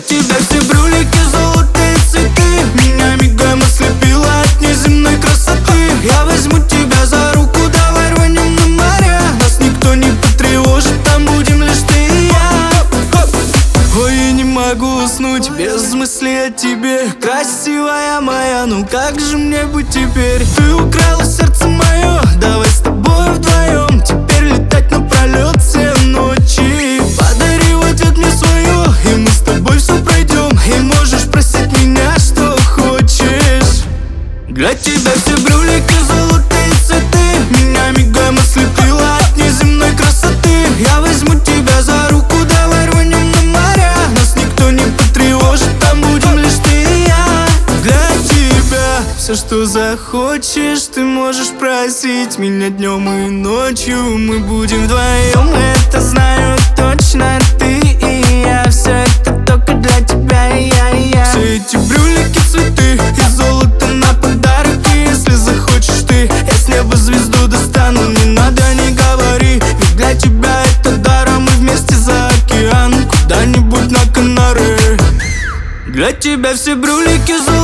тебя все брюлики, золотые цветы. Меня мигом ослепило от неземной красоты. Я возьму тебя за руку, давай рванем на море. Нас никто не потревожит, там будем лишь ты и я. Ой, я не могу уснуть без мысли о тебе. Красивая моя, ну как же мне быть теперь? Ты украла сердце мое, давай с тобой вдвоем теперь летать напролет все ночи. Подари в ответ мне свое, и мы с тобой все пройдем. И можешь просить меня, что хочешь. Для тебя все брюлики, золотые цветы. Меня мигом ослепило от неземной красоты. Я возьму тебя за руку, давай рванем на море. Нас никто не потревожит, там будем лишь ты и я. Для тебя все, что захочешь, ты можешь просить меня днем и ночью. Мы будем вдвоем, это знаю точно. Ты и я, все это только для тебя и я. Все эти брюлики, цветы и золото на подарок. И если захочешь ты, я с неба звезду достану. Не надо, не говори, ведь для тебя это дар. А мы вместе за океан, куда-нибудь на Канары. Для тебя все брюлики,